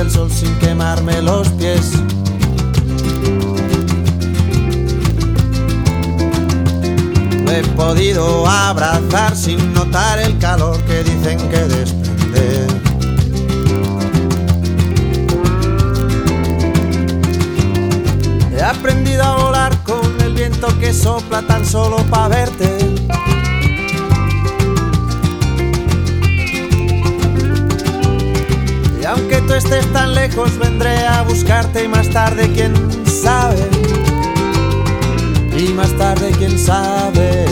del sol sin quemarme los pies. Lo he podido abrazar sin notar el calor que dicen que desprende. He aprendido a volar con el viento que sopla tan solo pa' verte. Y aunque tú estés tan lejos, vendré a buscarte y más tarde, quién sabe. Y más tarde, quién sabe.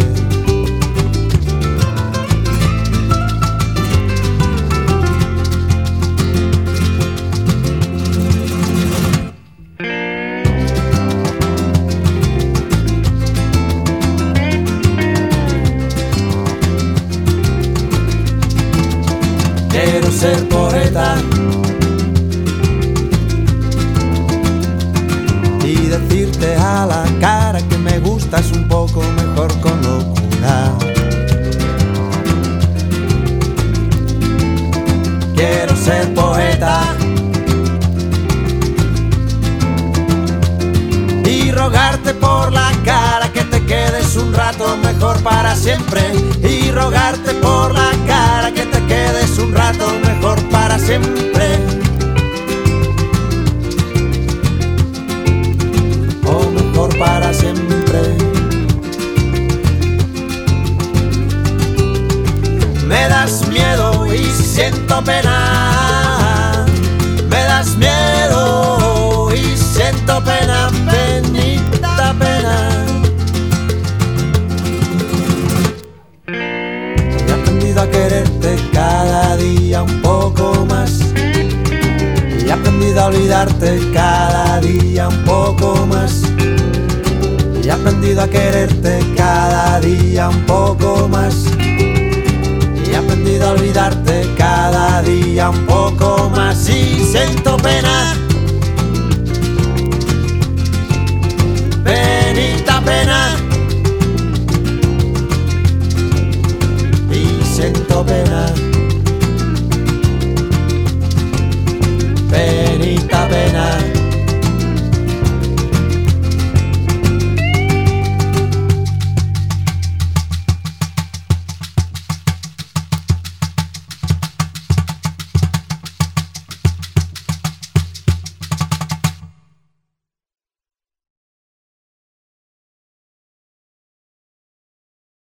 Quiero ser poeta y decirte a la cara que me gustas un poco mejor con locura. Quiero ser poeta y rogarte por la cara que te quedes un rato mejor para siempre. Y rogarte por la cara que te quedes un rato mejor para siempre. O mejor para siempre. Me das miedo y siento pena. Me das miedo y siento pena, penita pena. He aprendido a quererte cada día un poco más. He aprendido a olvidarte cada día un poco más. He aprendido a quererte cada día un poco más. He aprendido a olvidarte cada día un poco más. Y siento pena